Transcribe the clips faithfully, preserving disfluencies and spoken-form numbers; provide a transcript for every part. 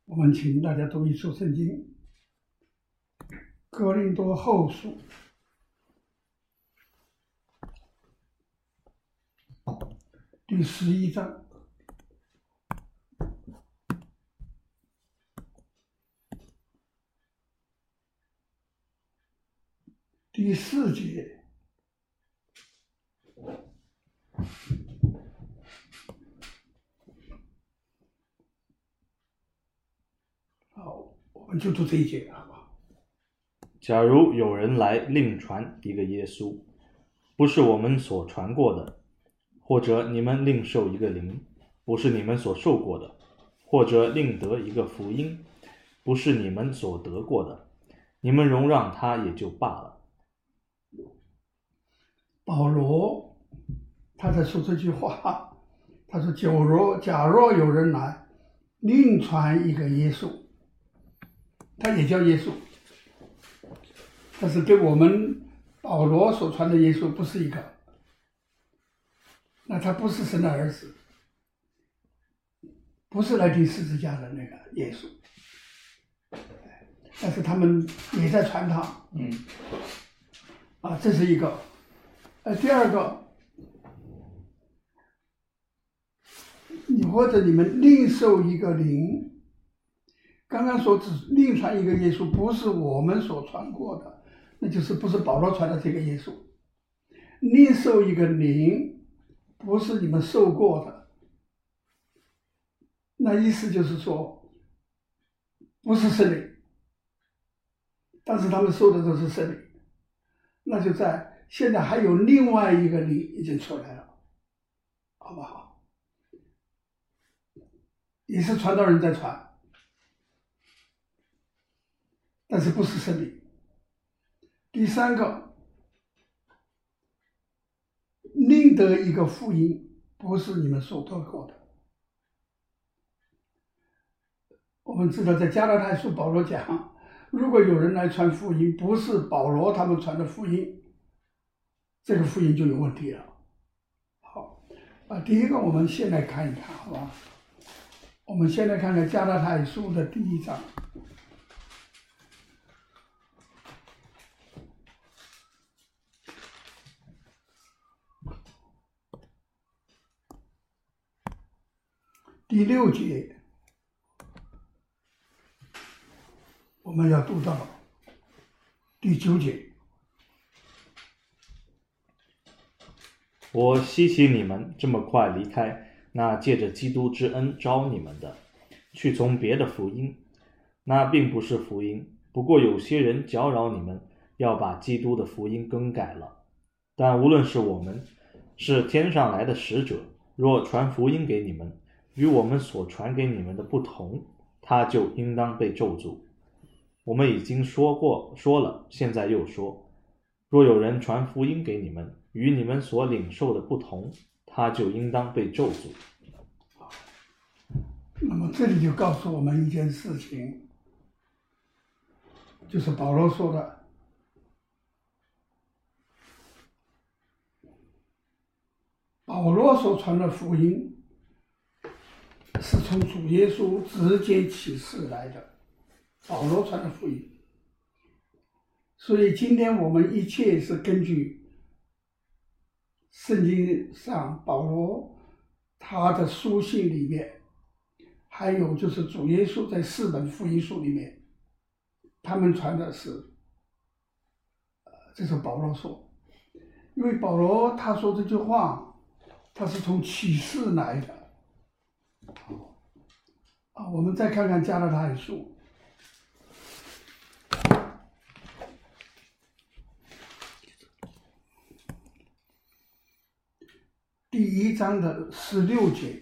我们请大家读一处圣经，《哥林多后书》第十一章第四节。好，我们就读这一节，好吧？ 假如有人来另传一个耶稣，不是我们所传过的，或者你们另受一个灵，不是你们所受过的，或者另得一个福音，不是你们所得过的，你们容让他也就罢了。 保罗他在说这句话，他说：“假若假若有人来另传一个耶稣，他也叫耶稣，但是跟我们保罗所传的耶稣不是一个，那他不是神的儿子，不是来钉十字架的那个耶稣，但是他们也在传他，嗯，啊，这是一个。呃，第二个，你或者你们另受一个灵，刚刚说只另传一个耶稣，不是我们所传过的，那就是不是保罗传的这个耶稣。另受一个灵，不是你们受过的，那意思就是说，不是圣灵，但是他们受的都是圣灵，那就在。现在还有另外一个灵已经出来了，好不好？也是传道人在传，但是不是圣灵。第三个，另得一个福音，不是你们所得过的。我们知道在加拉太书保罗讲，如果有人来传福音，不是保罗他们传的福音，这个福音就有问题了。好，啊，第一个我们先来看一看，好吧？我们先来看看加拉太书的第一章。第六节，我们要读到第九节。 我希奇你们这么快离开那借着基督之恩招你们的，去从别的福音，那并不是福音，不过有些人搅扰你们，要把基督的福音更改了。但无论是我们，是天上来的使者，若传福音给你们，与我们所传给你们的不同，他就应当被咒诅。我们已经说过说了，现在又说，若有人传福音给你们，与你们所领受的不同，他就应当被咒诅。 那么这里就告诉我们一件事情，就是保罗说的，保罗所传的福音是从主耶稣直接启示来的，保罗传的福音。所以今天我们一切是根据圣经上保罗他的书信里面，还有就是主耶稣在四本福音书里面，他们传的是，呃，这是保罗说，因为保罗他说这句话，他是从启示来的。啊，我们再看看加拉太书。第一章的十六节，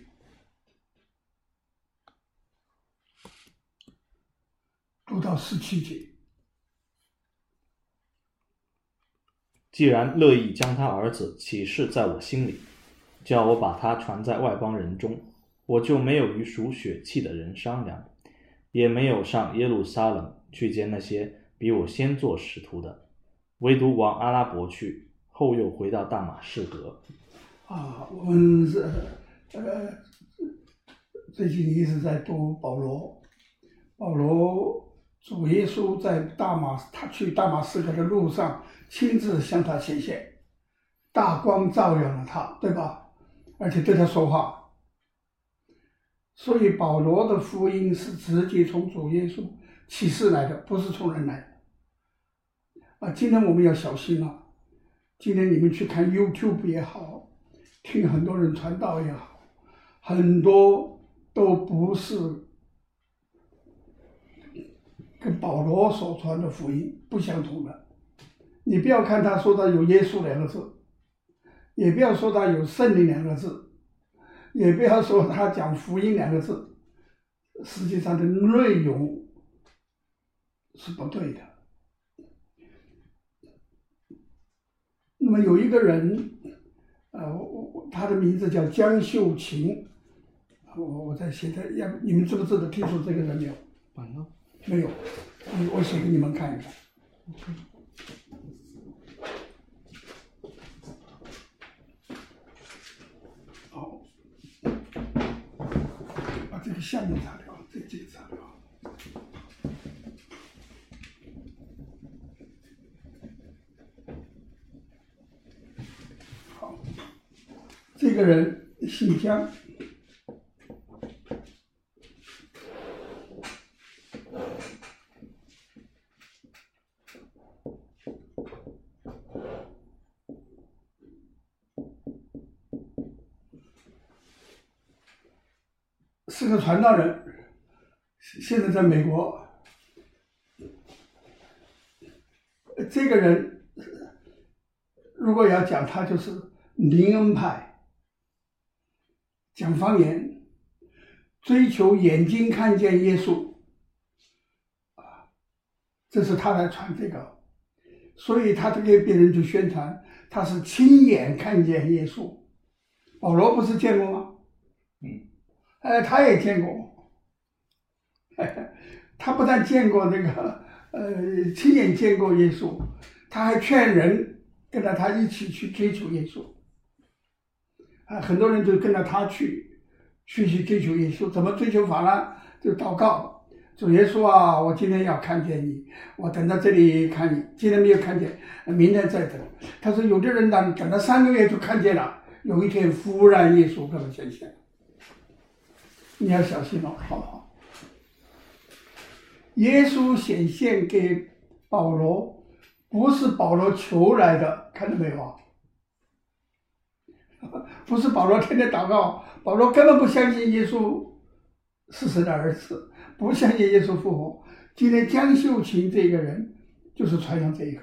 读到十七节。 既然乐意将他儿子启示在我心里，叫我把他传在外邦人中，我就没有与属血气的人商量，也没有上耶路撒冷去见那些比我先做使徒的，唯独往阿拉伯去，后又回到大马士革。 啊，我们是呃最近一直在读保罗， 保罗主耶稣在大马他去大马士革的路上亲自向他显现，大光照耀了他，对吧？而且对他说话。所以保罗的福音是直接从主耶稣启示来的，不是从人来的。啊，今天我们要小心了。今天你们去看 YouTube 也好，听很多人传道也好，很多都不是跟保罗所传的福音不相同的。你不要看他说他有耶稣两个字，也不要说他有圣灵两个字，也不要说他讲福音两个字，实际上的内容是不对的。那么有一个人，呃，他的名字叫江秀琴，我我在写的，要你们知不知道听说这个人没有？没有，我写给你们看一看。好，把这个下面擦掉，这个这个擦掉。好，这个人姓江。是个传道人，现在在美国。这个人如果要讲他，就是灵恩派，讲方言，追求眼睛看见耶稣，啊，这是他来传这个，所以他就给别人去宣传他是亲眼看见耶稣。保罗不是见过吗？嗯。呃，他也见过，他不但见过那个，呃，亲眼见过耶稣，他还劝人跟着他一起去追求耶稣。啊，很多人就跟着他去，去去追求耶稣。怎么追求法呢？就祷告，主耶稣啊，我今天要看见你，我等到这里看你，今天没有看见，明天再等。他说有的人呢，等了三个月就看见了，有一天忽然耶稣跟他显现。你要小心哦，好不好？耶稣显现给保罗，不是保罗求来的，看到没有啊？不是保罗天天祷告，保罗根本不相信耶稣是神的儿子，不相信耶稣复活。今天江秀琴这个人就是传扬这一个，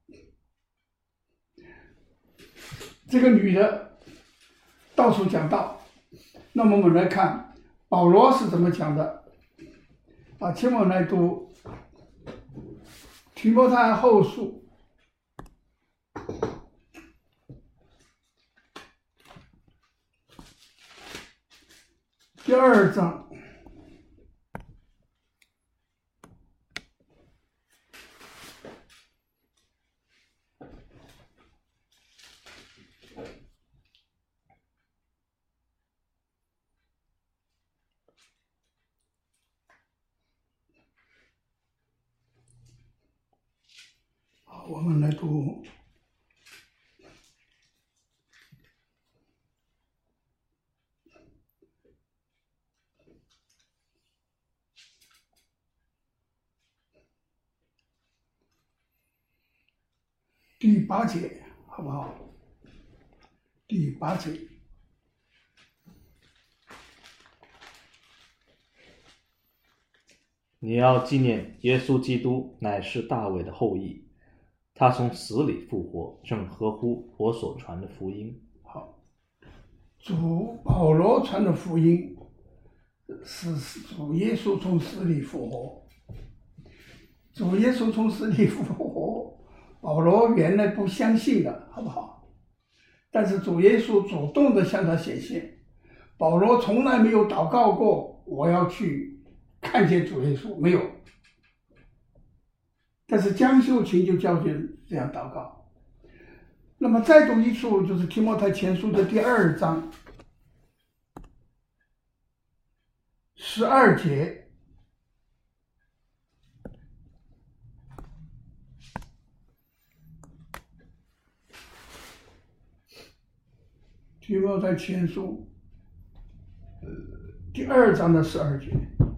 这个女的到处讲道。那么我们来看。保罗是怎么讲的？啊，请我来读提摩太后书第二章。我们来读第八节，好不好？第八节， 你要纪念耶稣基督乃是大卫的后裔，他从死里复活，正合乎我所传的福音。 好，主保罗传的福音是主耶稣从死里复活。主耶稣从死里复活，保罗原来不相信的，好不好？但是主耶稣主动的向他显现，保罗从来没有祷告过我要去看见主耶稣，没有。但是江秀琴就教训这样祷告。那么再读一处，就是提摩太前书的第二章十二节， 提摩太前书呃第二章的十二节。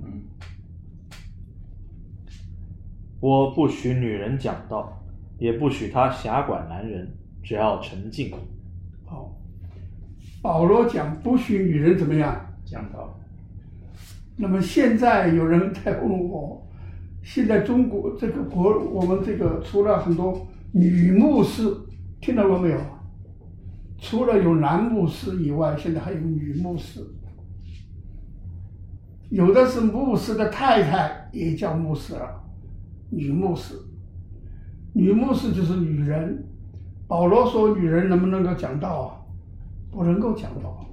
我不许女人讲道，也不许她辖管男人，只要沉静。 好，保罗讲不许女人怎么样讲道。 那么现在有人在问我，现在中国这个国，我们这个除了很多女牧师，听到过没有？除了有男牧师以外，现在还有女牧师。有的是牧师的太太也叫牧师了，女牧师。女牧师就是女人。保罗说女人能不能够讲道啊？不能够讲道。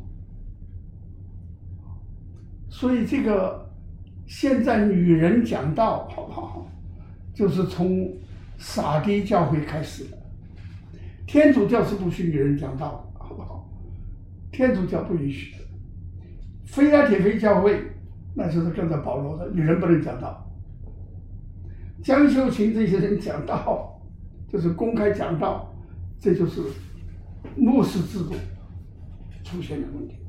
所以这个现在女人讲道好不好，就是从撒狄教会开始的。天主教是不许女人讲道的，好不好？天主教不允许的。非拉铁非教会那就是跟着保罗的，女人不能讲道。江秀琴这些人讲道，就是公开讲道，这就是牧师制度出现的问题。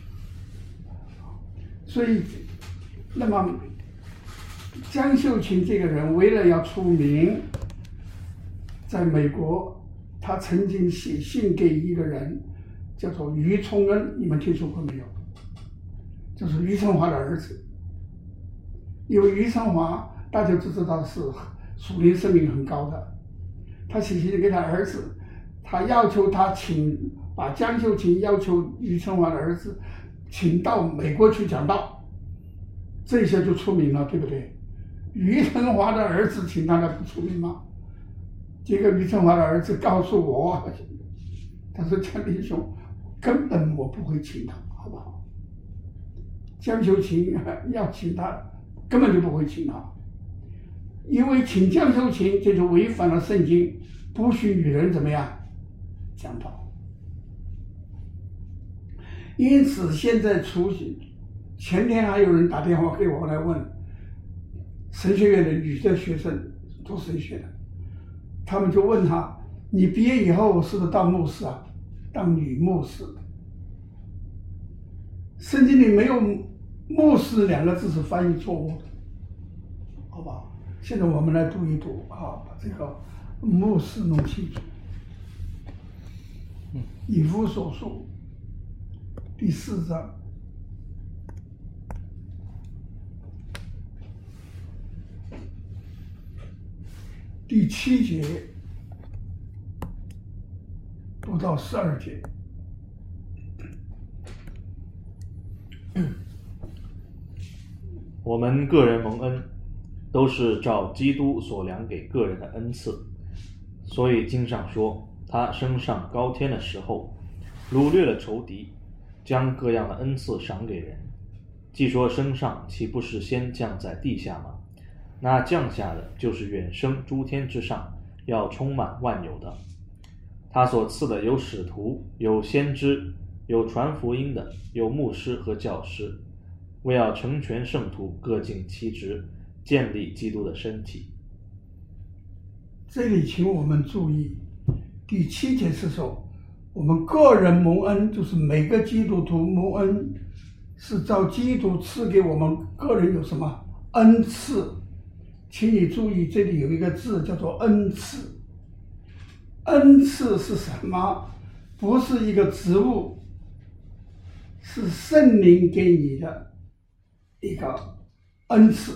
所以，那么江秀琴这个人为了要出名，在美国，他曾经写信给一个人，叫做于崇恩，你们听说过没有？就是于承华的儿子。因为于承华大家都知道是属灵生命很高的，他写信给他儿子，他要求他请把江秀琴要求于承华的儿子请到美国去讲道，这些就出名了，对不对？于承华的儿子请他，那不出名吗？结果于承华的儿子告诉我，他说江弟兄，根本我不会请他，好不好？江秀琴要请他，根本就不会请他，因为请江秀琴这就违反了圣经，不许女人怎么样讲道。因此现在出去，前天还有人打电话给我来问，神学院的女的学生读神学的，他们就问他，你毕业以后是不是当牧师啊？当女牧师。圣经里没有牧师两个字是翻译错误的，好吧？现在我们来读一读啊，把这个牧师弄清楚。以弗所书第四章第七节读到十二节。 我们个人蒙恩，都是照基督所量给个人的恩赐，所以经上说，他升上高天的时候，掳掠了仇敌，将各样的恩赐赏给人。既说升上，岂不是先降在地下吗？那降下的就是远升诸天之上，要充满万有的。他所赐的有使徒，有先知，有传福音的，有牧师和教师，为要成全圣徒，各尽其职，建立基督的身体。 这里请我们注意，第七节是说，我们个人蒙恩，就是每个基督徒蒙恩，是照基督赐给我们个人有什么恩赐。请你注意，这里有一个字叫做恩赐。恩赐是什么？不是一个职务，是圣灵给你的一个恩赐。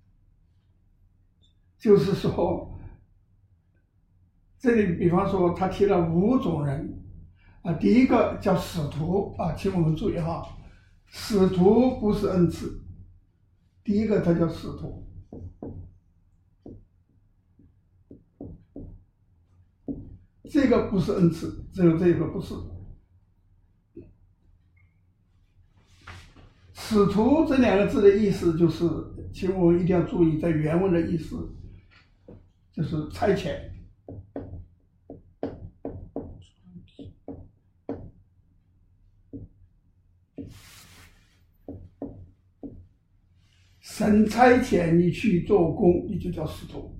就是说，这里比方说他提了五种人啊，第一个叫使徒啊，请我们注意哈，使徒不是恩赐，第一个他叫使徒。这个不是恩赐，只有这个不是。使徒这两个字的意思就是，请我们一定要注意，在原文的意思就是差遣。神差遣你去做工，你就叫使徒。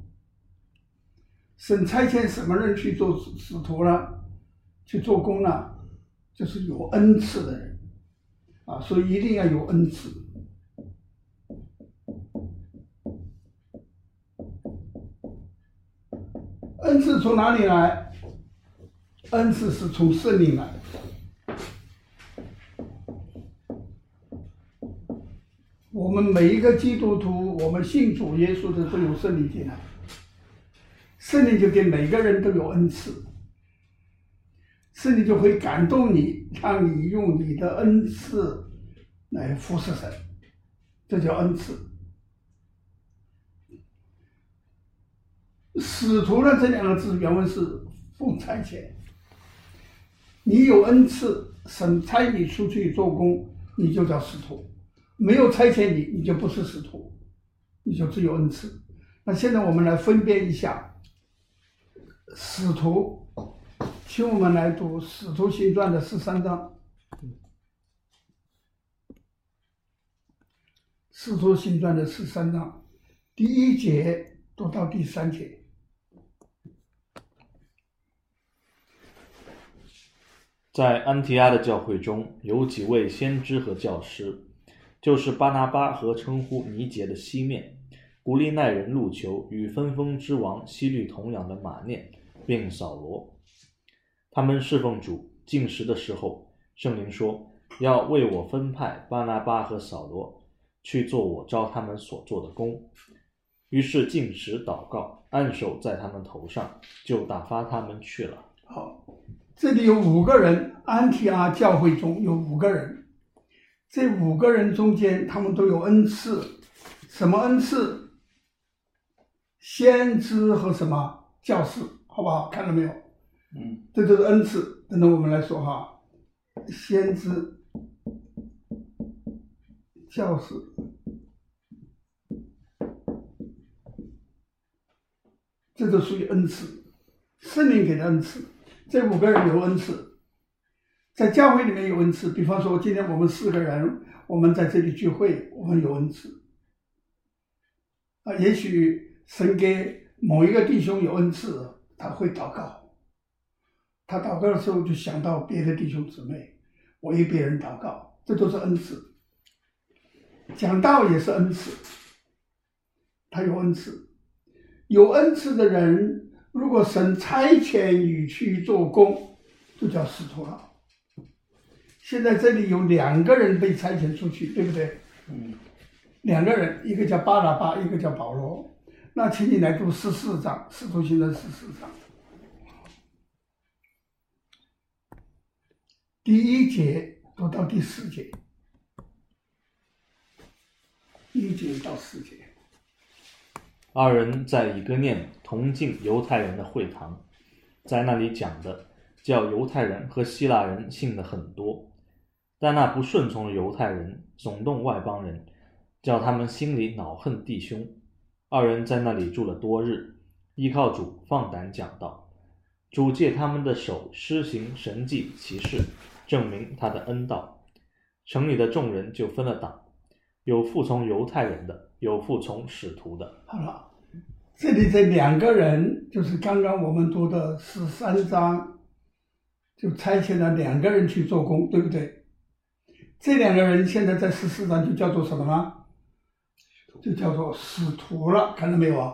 神差遣什么人去做使徒呢？去做工呢？ 就是有恩赐的人啊，所以一定要有恩赐。恩赐从哪里来？恩赐是从圣灵来的。我们每一个基督徒，我们信主耶稣的都有圣灵进来，圣灵就给每个人都有恩赐，圣灵就会感动你，让你用你的恩赐来服侍神，这叫恩赐。使徒呢，这两个字原文是奉差遣，你有恩赐，神差你出去做工，你就叫使徒。没有差遣你，你就不是使徒，你就只有恩赐。那现在我们来分辨一下使徒，请我们来读《使徒行传》的十三章，《使徒行传》的十三章第一节读到第三节。 在安提阿的教会中，有几位先知和教师，就是巴拿巴和称呼尼结的西面，古利奈人路求与分封之王希律同养的马念，并扫罗。他们侍奉主，进食的时候，圣灵说要为我分派巴拿巴和扫罗去做我召他们所做的工。于是进食祷告，按手在他们头上，就打发他们去了。 好，这里有五个人，安提阿教会中有五个人，这五个人中间他们都有恩赐。什么恩赐？先知和什么教士，好不好？看到没有？ 嗯， 这就是恩赐。等等我们来说哈，先知、教士、这就属于恩赐，圣灵给的恩赐。这五个人有恩赐，在教会里面有恩赐。比方说今天我们四个人，我们在这里聚会，我们有恩赐啊。也许神给某一个弟兄有恩赐，他会祷告，他祷告的时候就想到别的弟兄姊妹，我为别人祷告，这都是恩赐。讲道也是恩赐，他有恩赐。有恩赐的人，如果神差遣你去做工，就叫使徒了。现在这里有两个人被差遣出去，对不对？ 嗯， 两个人，一个叫巴拿巴，一个叫保罗。那请你来读十四章，使徒行传十四章，第一节读到第四节，一节到四节。 二人在以哥念同进犹太人的会堂，在那里讲的，叫犹太人和希腊人信的很多，但那不顺从的犹太人耸动外邦人，叫他们心里恼恨弟兄。二人在那里住了多日，依靠主放胆讲道，主借他们的手施行神迹奇事，证明他的恩道。城里的众人就分了党，有服从犹太人的，有服从使徒的。 好了，这里这两个人就是刚刚我们读的十三章，就差遣了两个人去做工，对不对？这两个人现在在十四章就叫做什么呢？就叫做使徒了，看到没有啊？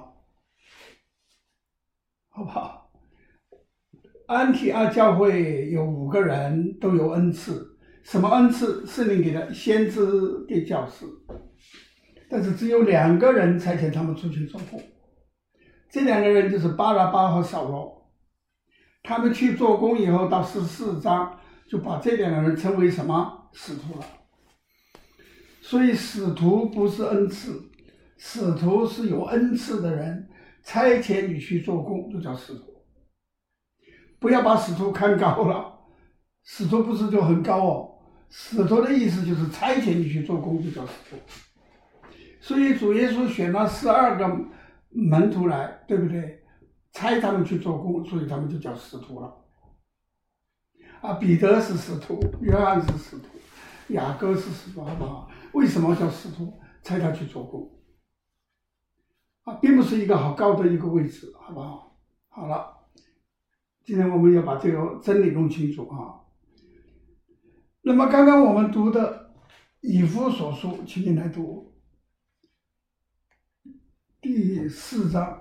好不好？安提阿教会有五个人都有恩赐，什么恩赐？圣灵给的，先知给教士。但是只有两个人差遣他们出去做工，这两个人就是巴拿巴和扫罗。他们去做工以后，到十四章就把这两个人称为什么？使徒了。所以使徒不是恩赐，使徒是有恩赐的人，差遣你去做工就叫使徒。不要把使徒看高了，使徒不是就很高哦，使徒的意思就是差遣你去做工就叫使徒。所以主耶稣选了十二个门徒来，对不对？差他们去做工，所以他们就叫使徒了。啊，彼得是使徒，约翰是使徒，雅各是使徒，好不好？为什么叫使徒？差他去做工啊，并不是一个好高的一个位置，好不好？好了，今天我们要把这个真理弄清楚啊。 那么刚刚我们读的以弗所书，请你来读第四章。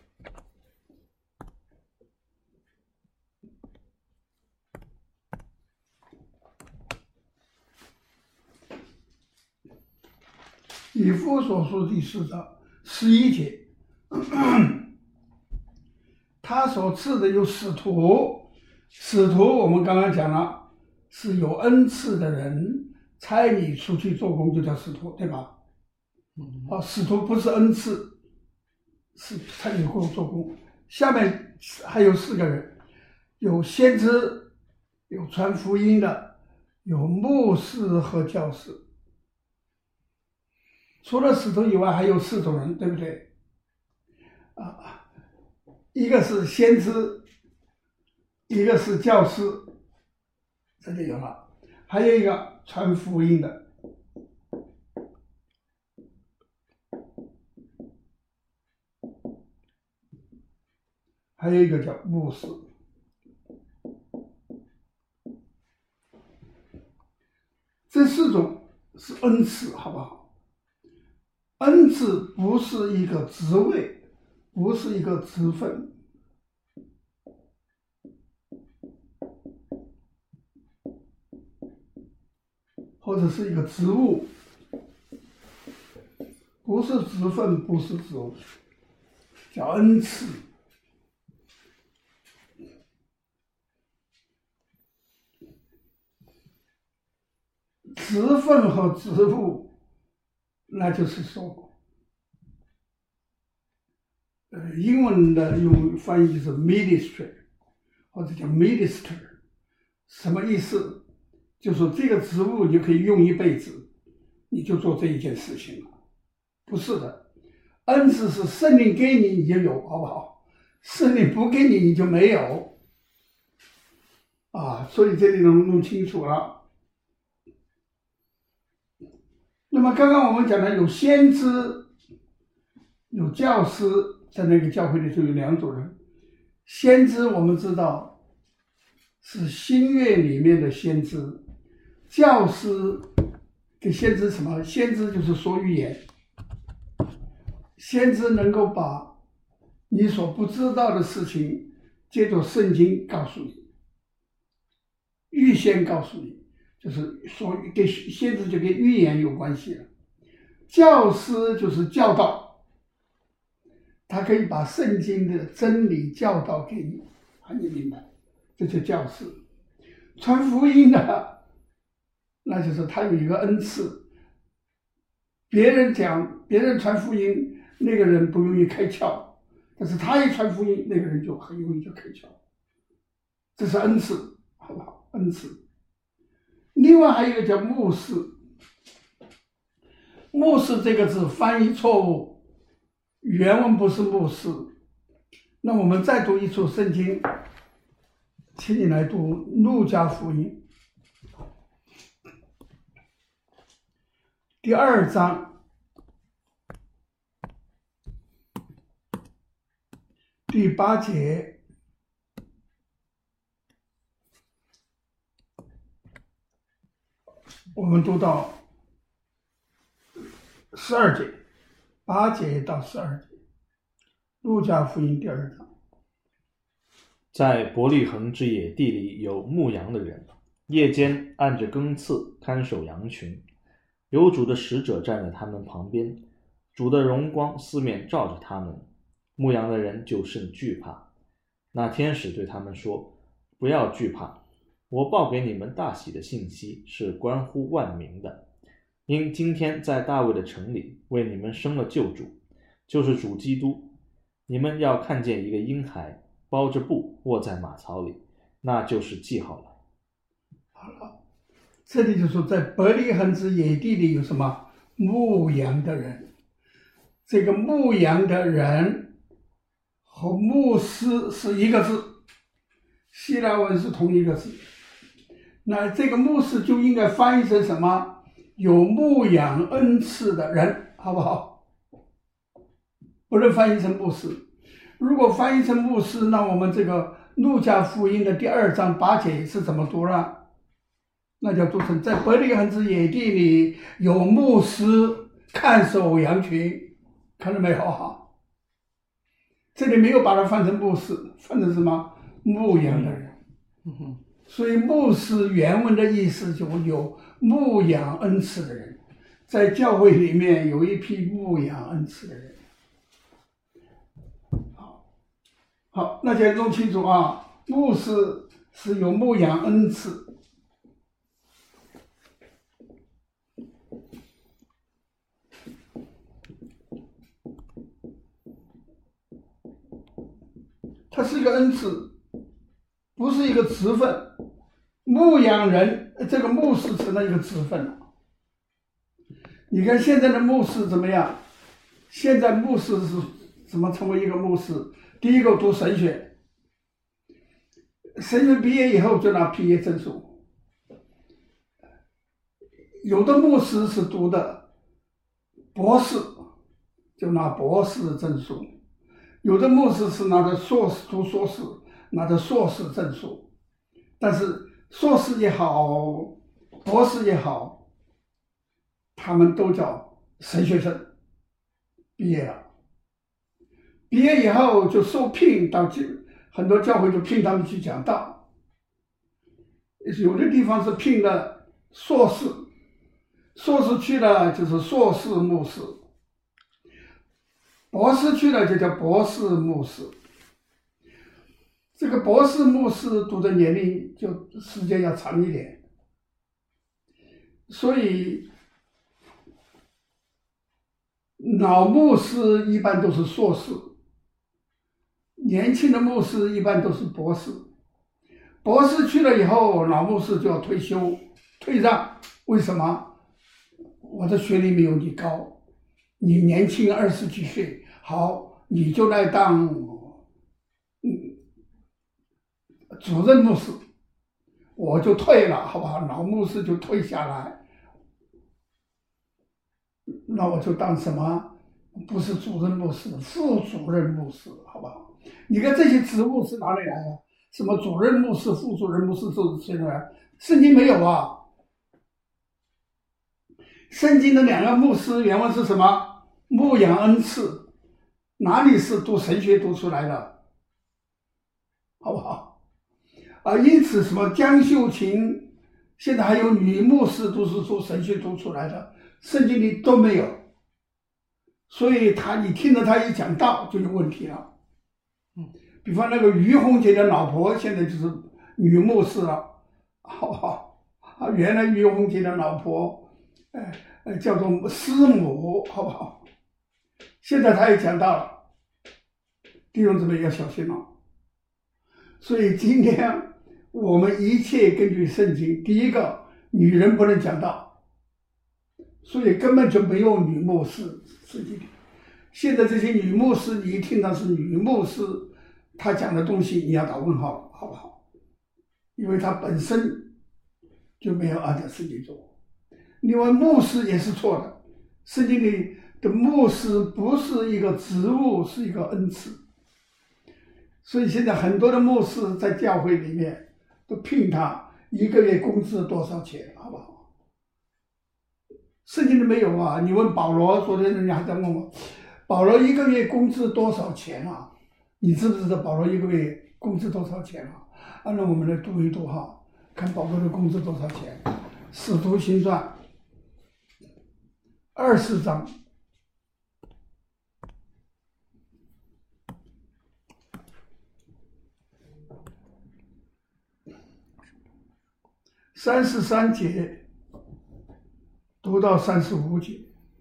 以弗所书第四章十一节，他所赐的有使徒，使徒我们刚刚讲了，是有恩赐的人差你出去做工就叫使徒，对吧？啊，使徒不是恩赐，是差你过做工。下面还有四个人，有先知，有传福音的，有牧师和教师。除了使徒以外，还有四种人，对不对？啊，一个是先知，一个是教师，这里有了，还有一个传福音的，还有一个叫牧师。这四种是恩赐，好不好？恩赐不是一个职位，不是一个职分，或者是一个职务，不是职分，不是职务，叫恩赐。职分和职务，那就是说，呃，英文的用翻译就是 ministry， 或者叫 minister， 什么意思？就说这个职务你可以用一辈子，你就做这一件事情了。不是的，恩赐是圣灵给你你就有，好不好？圣灵不给你你就没有。啊，所以这里能弄清楚了。那么刚刚我们讲的有先知，有教师，在那个教会里头有两种人。先知我们知道是新约里面的先知，教师给先知什么？先知就是说预言，先知能够把你所不知道的事情借着圣经告诉你，预先告诉你，就是说跟先知就跟预言有关系了。教师就是教导，他可以把圣经的真理教导给你，让你明白，这就教师。传福音的，那就是他有一个恩赐，别人讲别人传福音，那个人不容易开窍，但是他一传福音，那个人就很容易就开窍，这是恩赐，好不好？恩赐。另外还有一个叫牧师，牧师这个字翻译错误，原文不是牧师。那我们再读一处圣经，请你来读路加福音第二章第八节。我们读到十二节，八节到十二节，路加福音第二章。 在伯利恒之野地里有牧羊的人，夜间按着更次看守羊群，有主的使者站在他们旁边，主的荣光四面照着他们，牧羊的人就甚惧怕。那天使对他们说：不要惧怕，我报给你们大喜的信息是关乎万民的，因今天在大卫的城里为你们生了救主，就是主基督。你们要看见一个婴孩包着布卧在马槽里，那就是记号了。 好了，这里就说在伯利恒之野地里有什么牧羊的人，这个牧羊的人和牧师是一个字，希腊文是同一个字。那这个牧师就应该翻译成什么？有牧养恩赐的人，好不好？不能翻译成牧师。如果翻译成牧师，那我们这个路加福音的第二章八节是怎么读呢？ 那叫读成在伯利恒之野地里有牧师看守羊群，看到没有哈？这里没有把它翻成牧师，翻成什么？牧羊的人。 嗯哼。 所以牧师原文的意思就有牧养恩赐的人，在教会里面有一批牧养恩赐的人。好，好，那就弄清楚啊，牧师是有牧养恩赐。它是一个恩赐，不是一个职分。牧养人，这个牧师成了一个职分了。你看现在的牧师怎么样？现在牧师是怎么成为一个牧师？第一个读神学，神学毕业以后就拿毕业证书。有的牧师是读的博士，就拿博士证书。有的牧师是拿着硕士读硕士，拿着硕士证书，但是硕士也好，博士也好，他们都叫神学生，毕业了。毕业以后就受聘到很多教会就聘他们去讲道，有的地方是聘的硕士，硕士去了就是硕士牧师。博士去了就叫博士牧师，这个博士牧师读的年龄就时间要长一点，所以老牧师一般都是硕士，年轻的牧师一般都是博士。博士去了以后，老牧师就要退休退让，为什么？我的学历没有你高，你年轻二十几岁。好，你就来当嗯主任牧师，我就退了，好不好？老牧师就退下来，那我就当什么？不是主任牧师，副主任牧师，好不好？你看这些职务是哪里来的？什么主任牧师、副主任牧师都是谁来？圣经没有啊。圣经的两个牧师原文是什么？牧养恩赐。哪里是读神学读出来的，好不好？啊，因此什么江秀琴，现在还有女牧师都是读神学读出来的，圣经里都没有，所以他你听着他一讲道就有问题了。嗯，比方那个于洪杰的老婆现在就是女牧师了，好不好？啊，原来于洪杰的老婆，呃呃叫做师母，好不好？现在他也讲到了，弟兄姊妹要小心了。所以今天我们一切根据圣经，第一个，女人不能讲道，所以根本就没有女牧师。圣经里，现在这些女牧师，你一听到是女牧师，她讲的东西你要打问号，好不好？因为她本身就没有按照圣经做。另外，牧师也是错的，圣经里的牧师不是一个职务，是一个恩赐。所以现在很多的牧师在教会里面都聘他一个月工资多少钱，好不好？圣经里没有啊。你问保罗，昨天人家还在问我，保罗一个月工资多少钱啊？你知不知道保罗一个月工资多少钱啊？按照我们来读一读哈，看保罗的工资多少钱。使徒行传二十章。三十三节读到三十五节。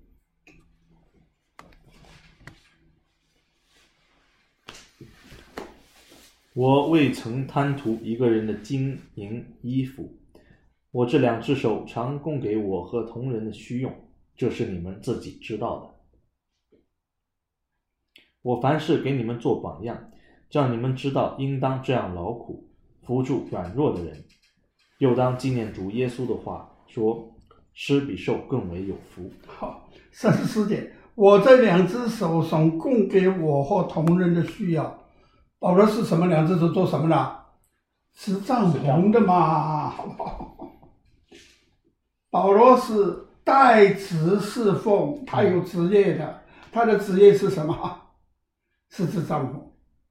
我未曾贪图一个人的金银衣服，我这两只手常供给我和同人的需用，这是你们自己知道的。我凡事给你们做榜样，叫你们知道应当这样劳苦，扶助软弱的人。又当纪念主耶稣的话说，施比受更为有福。 好，三十四节，我这两只手总供给我或同人的需要。保罗是什么两只手做什么的？是帐篷的嘛，好不好？ 保罗是代职侍奉，他有职业的，他的职业是什么？是支帐篷。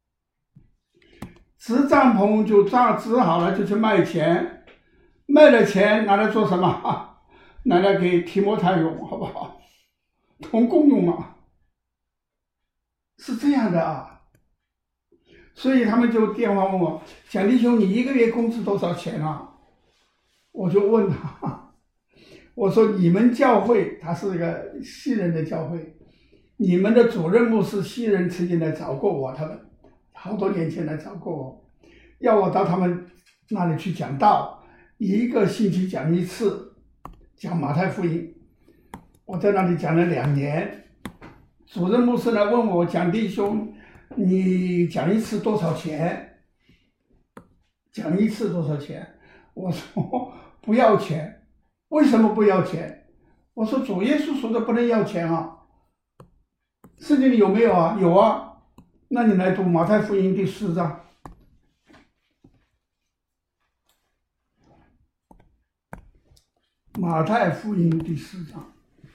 支帐篷就扎支好了，就去卖钱，卖了钱拿来做什么？拿来给提摩太用，好不好？同工用嘛，是这样的啊。所以他们就电话问我，蒋弟兄，你一个月工资多少钱啊？我就问他，我说你们教会，他是一个西人的教会，你们的主任牧师西人曾经来找过我，他们好多年前来找过我，要我到他们那里去讲道，一个星期讲一次，讲马太福音。我在那里讲了两年，主任牧师来问我，蒋弟兄，你讲一次多少钱？讲一次多少钱？我说不要钱。为什么不要钱？我说主耶稣说的不能要钱啊。圣经里有没有啊？有啊。那你来读马太福音第四章。马太福音第四章。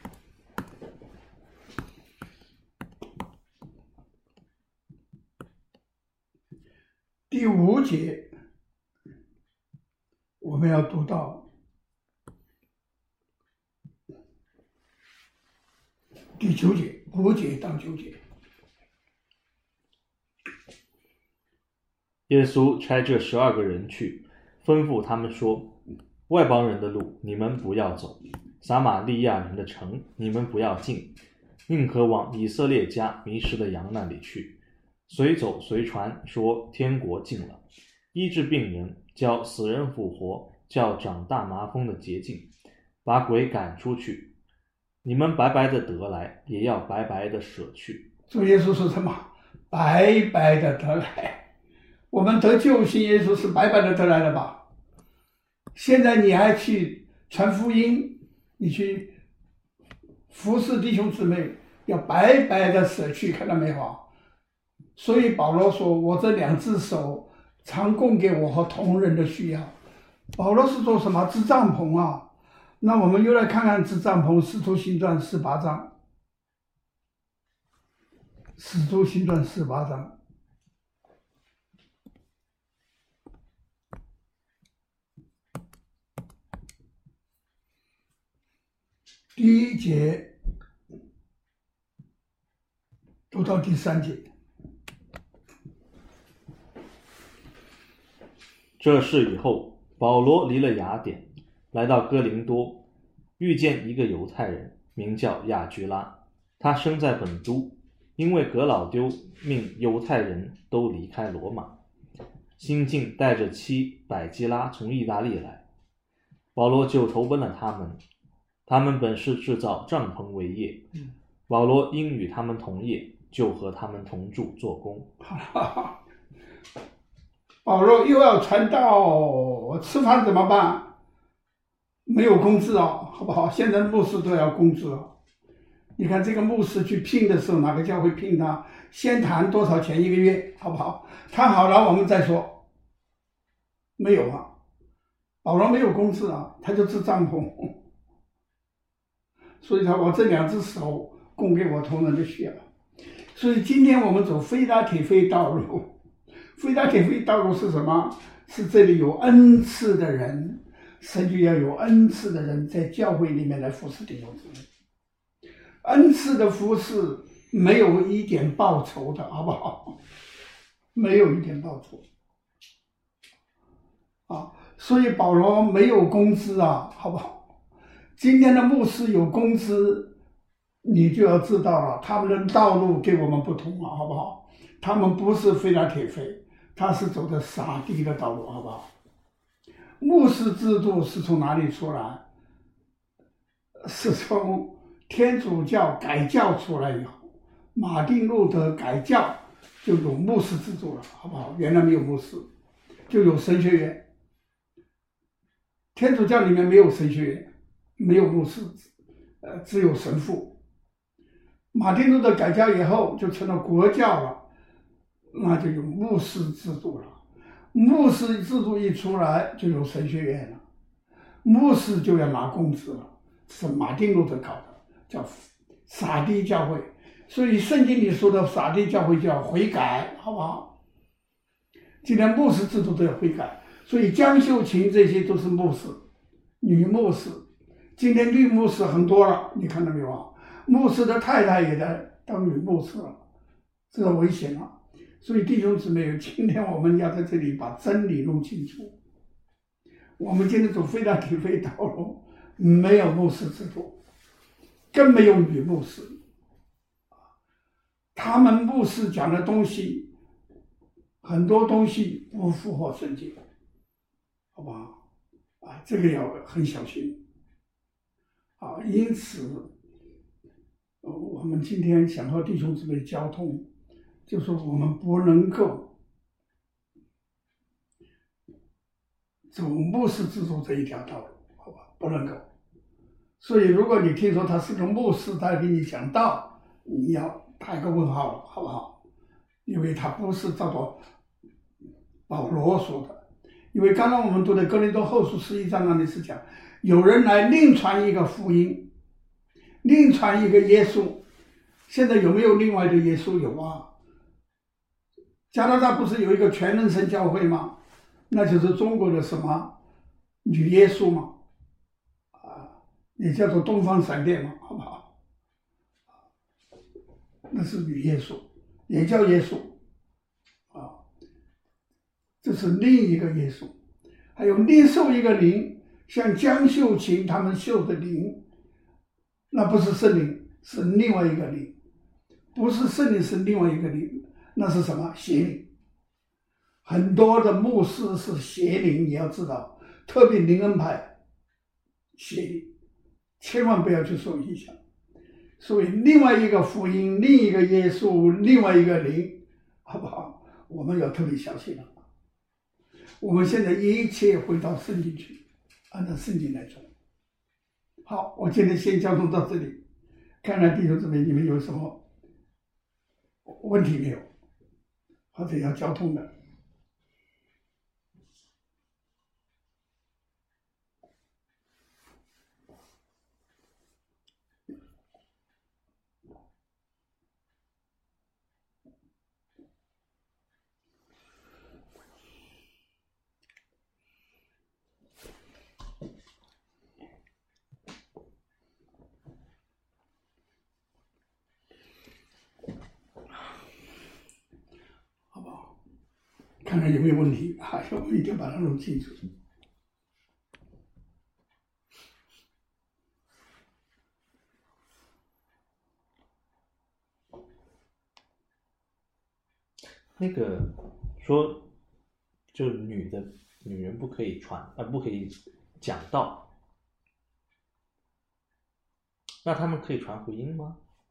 第五节，我们要读到第九节，五节到九节。 耶稣差这十二个人去，吩咐他们说：外邦人的路你们不要走，撒玛利亚人的城你们不要进，宁可往以色列家迷失的羊那里去。随走随传，说天国近了，医治病人，叫死人复活，叫长大麻风的洁净，把鬼赶出去。你们白白的得来，也要白白的舍去。 主耶稣说什么？白白的得来。我们得救信耶稣是白白的得来的吧？现在你还去传福音，你去服侍弟兄姊妹，要白白的舍去，看到没有？所以保罗说，我这两只手常供给我和同人的需要。保罗是做什么？支帐篷啊。那我们又来看看支帐篷，使徒行传十八章。使徒行传十八章第一节读到第三节。 这事以后，保罗离了雅典，来到哥林多，遇见一个犹太人，名叫亚居拉，他生在本都，因为革老丢命犹太人都离开罗马，新近带着妻百基拉从意大利来，保罗就投奔了他们。他们本是制造帐篷为业，保罗因与他们同业，就和他们同住做工。 保罗又要传道，吃饭怎么办？没有工资哦，好不好？现在牧师都要工资哦。你看这个牧师去聘的时候，哪个教会聘他？先谈多少钱一个月，好不好？谈好了我们再说。没有啊，保罗没有工资啊，他就支帐篷。所以他我这两只手供给我同人的需要。所以今天我们走非拉铁非道路。非拉铁非道路是什么？是这里有恩赐的人，神就要有恩赐的人在教会里面来服侍弟兄姊妹。恩赐的服侍没有一点报酬的，好不好？没有一点报酬啊！所以保罗没有工资啊，好不好？今天的牧师有工资，你就要知道了，他们的道路跟我们不同了，好不好？他们不是非拉铁非，他是走的撒狄的道路，好不好？牧师制度是从哪里出来？是从天主教改教出来以后，马丁路德改教就有牧师制度了，好不好？原来没有牧师，就有神学院。天主教里面没有神学院，没有牧师，呃，只有神父。马丁路德改教以后就成了国教了，那就有牧师制度了。牧师制度一出来，就有神学院了。 牧师就要拿工资了，是马丁路德搞的，叫撒狄教会。所以圣经里说的撒狄教会就要悔改，好不好？今天牧师制度都要悔改，所以江秀琴这些都是牧师，女牧师。今天女牧师很多了，你看到没有啊？牧师的太太也在当女牧师了，这个危险了。所以弟兄姊妹，今天我们要在这里把真理弄清楚。我们今天走非常体会道路，没有牧师制度，更没有女牧师。他们牧师讲的东西，很多东西不符合圣经，好不好？啊，这个要很小心。啊，因此，呃，我们今天想和弟兄姊妹交通，就是我们不能够走牧师制度这一条道路，好吧？不能够。所以，如果你听说他是个牧师，他给你讲道，你要打一个问号了，好不好？因为他不是照着保罗说的。因为刚刚我们读的哥林多后书十一章那里是讲，有人来另传一个福音，另传一个耶稣。现在有没有另外的耶稣？有啊。加拿大不是有一个全能神教会吗？那就是中国的什么女耶稣嘛，啊，也叫做东方闪电嘛，好不好？那是女耶稣，也叫耶稣，啊，这是另一个耶稣。还有另受一个灵，像江秀琴他们受的灵，那不是圣灵，是另外一个灵，不是圣灵，是另外一个灵，那是什么？邪灵。很多的牧师是邪灵，你要知道，特别灵恩派邪灵，千万不要去受影响。所以另外一个福音，另一个耶稣，另外一个灵，好不好？我们要特别小心了。我们现在一切回到圣经去，按照圣经来做。好，我今天先交通到这里，看看弟兄姊妹你们有什么问题没有，或者要交通的。看看有没有问题啊？要不一定把它弄清楚。 那个说，就女的女人不可以传，呃，不可以讲道，那他们可以传福音吗？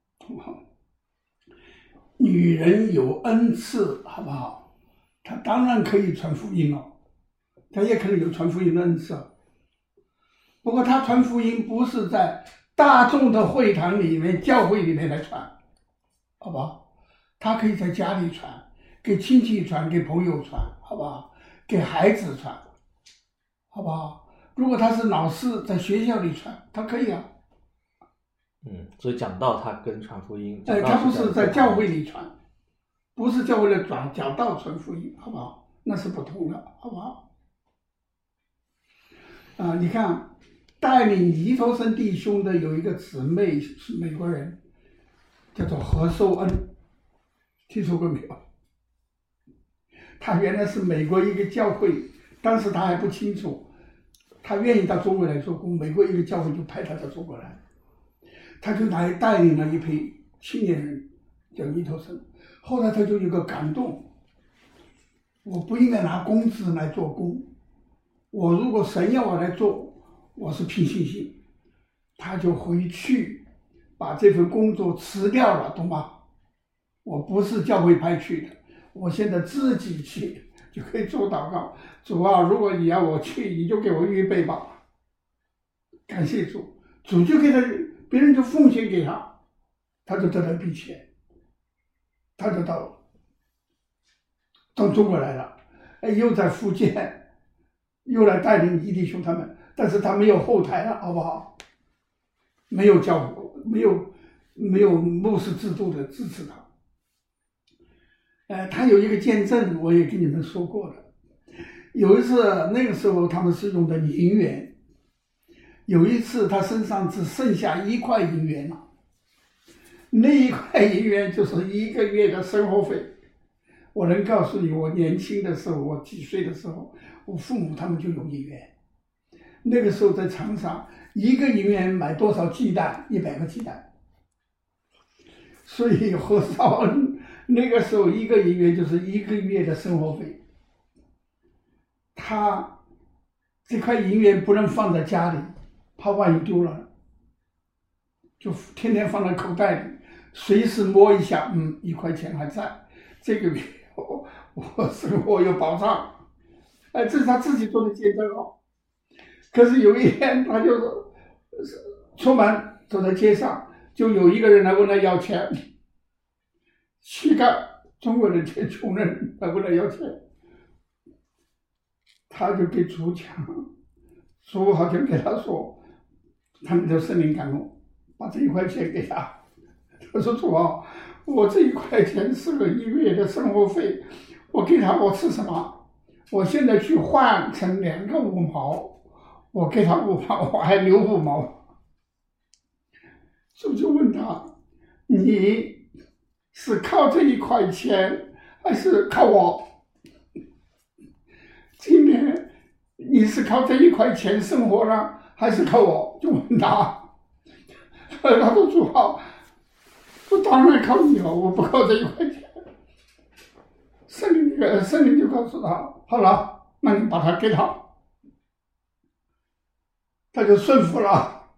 女人有恩赐，好不好？她当然可以传福音了，她也可能有传福音的恩赐。不过她传福音不是在大众的会堂里面、教会里面来传，好不好？她可以在家里传，给亲戚传，给朋友传，好不好？给孩子传，好不好？如果她是老师，在学校里传，她可以啊。 嗯，所以讲道他跟传福音， 哎，他不是在教会里传，不是教会的转讲道传福音，好不好？那是不同的，好不好？啊，你看，带领尼头生弟兄的有一个姊妹是美国人，叫做何寿恩，听说过没有？他原来是美国一个教会，当时他还不清楚，他愿意到中国来做工，美国一个教会就派他到中国来。他就来带领了一批青年人，叫尼头生。后来他就有个感动，我不应该拿工资来做工，我如果神要我来做，我是凭信心。他就回去把这份工作辞掉了，懂吗？我不是教会派去的，我现在自己去就可以做祷告。主啊，如果你要我去，你就给我预备吧。感谢主，主就给他。别人就奉献给他，他就得到一笔钱，他就到到中国来了，哎，又在福建，又来带领尼弟兄他们但是他没有后台了，好不好？没有教会，没有没有牧师制度的支持他。呃，他有一个见证，我也跟你们说过了。有一次，那个时候他们是用的银元，有一次他身上只剩下一块银元了，那一块银元就是一个月的生活费。我能告诉你，我年轻的时候，我几岁的时候，我父母他们就有银元。那个时候在场上，一个银元买多少鸡蛋？一百个鸡蛋。所以何绍恩那个时候一个银元就是一个月的生活费。他这块银元不能放在家里，怕万一丢了，就天天放在口袋里，随时摸一下，嗯，一块钱还在，这个月我我生活有保障。哎，这是他自己做的见证哦。可是有一天，他就是出门走在街上，就有一个人来问他要钱，乞丐，中国人欠穷人来问他要钱，他就给主讲，主好像给他说，他们的圣灵感动，把这一块钱给他。他说主啊，我这一块钱是个一个月的生活费，我给他我吃什么？我现在去换成两个五毛，我给他五毛，我还留五毛。主就问他，你是靠这一块钱，还是靠我？今年你是靠这一块钱生活呢，还是靠我？就问他，他说主啊，我当然靠你了，我不靠这一块钱。圣灵呃，圣灵就告诉他，好了，那你把它给他，他就顺服了。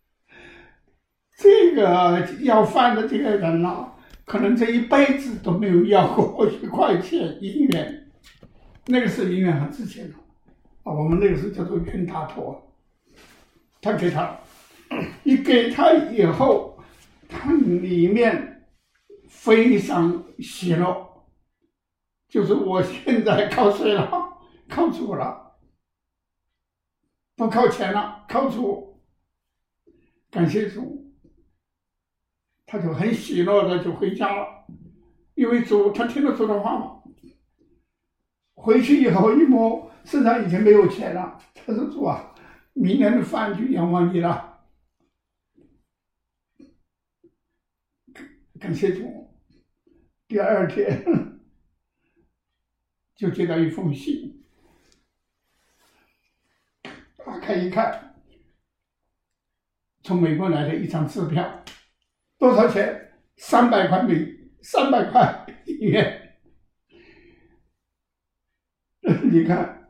这个要饭的这个人呢、啊，可能这一辈子都没有要过一块钱银元，那个是银元很值钱的啊，我们那个时候叫做元大托，他给他，你给他以后，他里面非常喜乐。就是我现在靠谁了？靠主了，不靠钱了，靠主。感谢主，他就很喜乐的就回家了，因为主他听了主的话嘛。回去以后一摸，身上已经没有钱了。他说主啊，明年的饭就仰望你了。感谢主。第二天就接到一封信，打开一看，从美国来的一张支票，多少钱？三百块美，三百块银元。你看，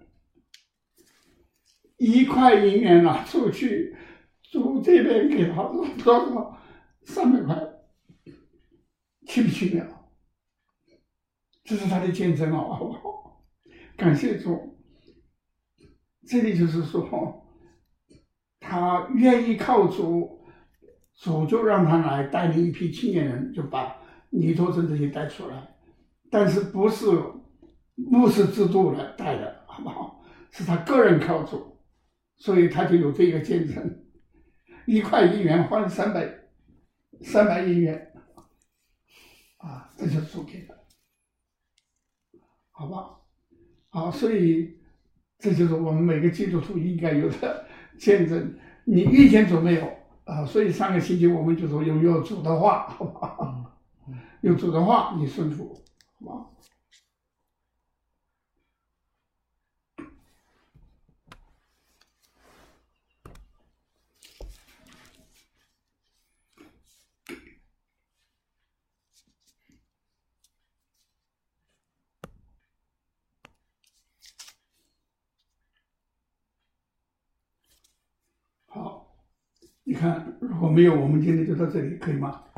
一块银元拿出去，主这边给他多少？三百块，奇不奇妙？这是他的见证哦，好不好？感谢主。这里就是说，他愿意靠主，主就让他来带领一批青年人，就把尼托生这些带出来。但是不是牧师制度来带的，好不好？是他个人靠主，所以他就有这个见证。一块银元换三百三百银元，啊，这就是主给的。好吧，好，所以这就是我们每个基督徒应该有的见证。你遇见主没有啊？所以上个星期我们就说有有主的话，好吧？有主的话，你顺服，好吧？好，你看，如果没有，我们今天就到这里，可以吗？